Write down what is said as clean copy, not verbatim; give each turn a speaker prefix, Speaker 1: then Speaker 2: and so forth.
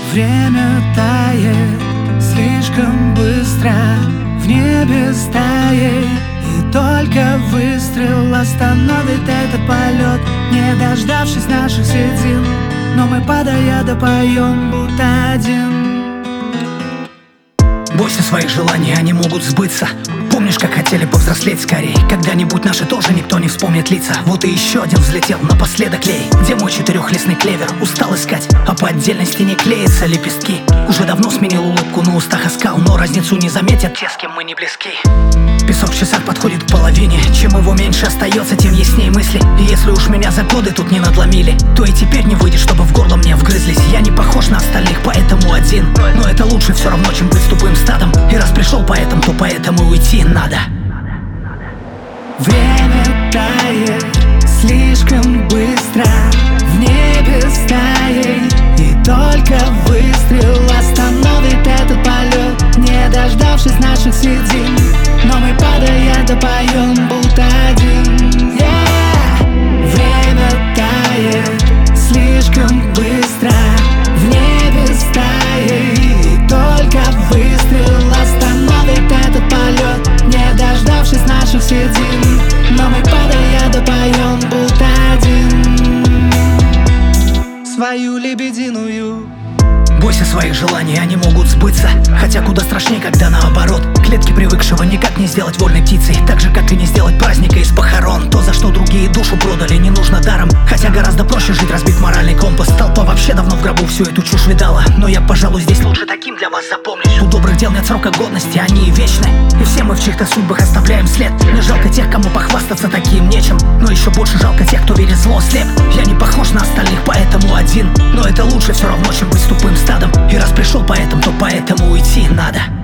Speaker 1: Время тает слишком быстро, в небе стаей, и только выстрел остановит этот полет, не дождавшись наших седин. Но мы, падая, допоем, будто один.
Speaker 2: Бойся своих желаний, они могут сбыться. Помнишь, как хотели повзрослеть скорей? Когда-нибудь наши тоже никто не вспомнит лица. Вот и еще один взлетел напоследок клей. Где мой четырехлистный клевер? Устал искать, а по отдельности не клеятся лепестки. Уже давно сменил улыбку на устах оскал, но разницу не заметят те, с кем мы не близки. Песок в часах подходит к половине. Чем его меньше остается, тем яснее мысли. И если уж меня за годы тут не надломили, то и теперь не выйдет, чтобы в горло мне вгрызлись. Я не похож на остальных, поэтому один. Но это лучше все равно, чем быть тупым стадом. И раз пришел поэтому, то поэтому уйти надо.
Speaker 1: Время тает слишком быстро, в небе стаей, и только выстрел остановит этот полет, не дождавшись наших седин. Но мы, падая, допоем, будто один. Время тает слишком быстро, в небе стаей, и только выстрел остановит этот полет, не дождавшись наших седин. Но мы, падая, допоем, будто один свою лебединую.
Speaker 2: Бойся своих желаний, они могут сбыться. Хотя куда страшнее, когда наоборот. Клетки привыкшего никак не сделать вольной птицей, так же, как и не сделать праздника из похорон. То, за что другие душу продали, не нужно даром. Хотя гораздо проще жить, разбив моральный компас. Толпа вообще давно в гробу всю эту чушь видала. Но я, пожалуй, здесь лучше таким для вас запомнюсь. У добрых дел нет срока годности, они вечны. И все мы в чьих-то судьбах оставляем след. Мне жалко тех, кому похвастаться таким нечем. Но еще больше жалко тех, кто верит в зло слеп. Я не похож на остальных, поэтому один. Но это лучше все равно, чем быть тупым стадом. И раз пришел поэтому, то поэтому уйти надо.